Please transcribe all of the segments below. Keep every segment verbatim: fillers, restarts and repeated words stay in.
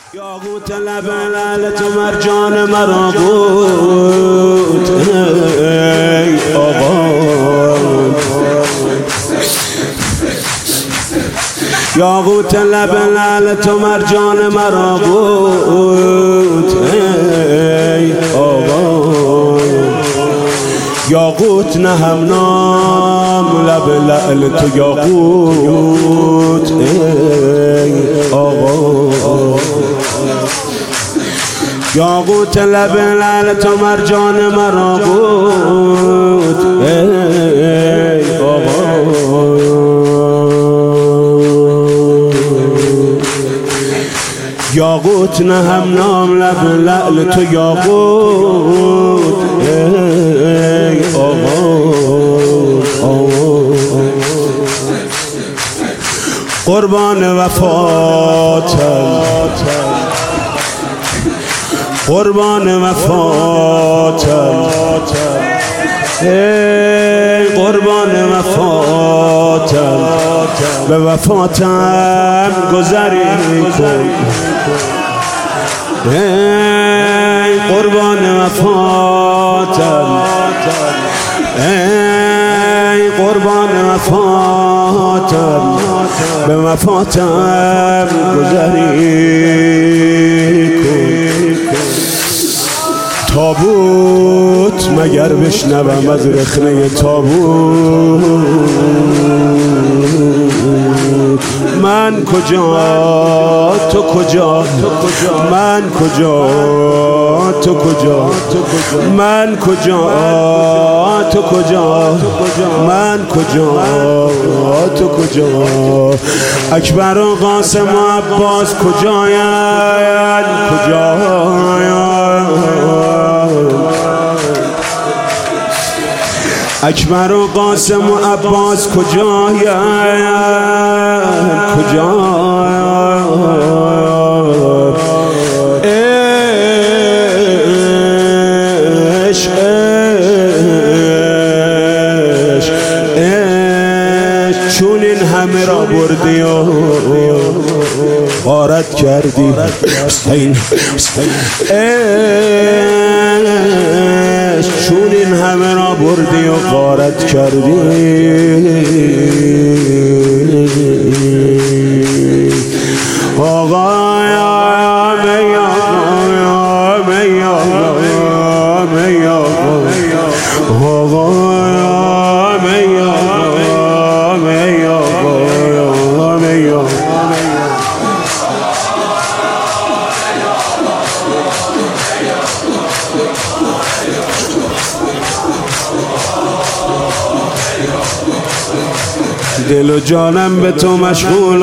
یاقوت لب لعلت و مرجان مرا بود ای آقا، یاقوت لب لعلت و مرجان مرا بود ای آقا، یاقوت نه هم نام لب لعل تو یاقوت ای آقا، یاقوت لب لعل تو مرجان مرا بود ای آقا، یاقوت نه هم نام لب لعل تو یاقوت ای آقا، قربان وفاتم قربان وفاتم ای قربان وفاتم، به وفاتم گذری کن ای قربان وفاتم، ای قربان وفاتم، به وفاتم گذری کن. تابوت مگر بشنوم از رخنه تابوت، من کجا تو کجا، من کجا تو کجا، من کجا تو کجا، من کجا تو کجا، اکبر و قاسم و عباس کجایند کجایند، اکبر و قاسم و عباس کجایند کجایند، عشق عشق عشق چون این همه را بردی و غارت کردی حسین، عشق چون این همه را بردی و غارت کردی، آقا یا می آقا می آقا می آقا، آقا یا می آقا می آقا می آقا، دل و جانم به تو مشغول،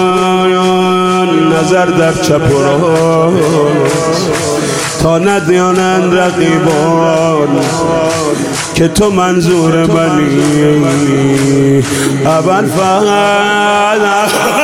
نظر در چپ و راست تا ندیانند رقیبان که تو منظور منی، اول فقط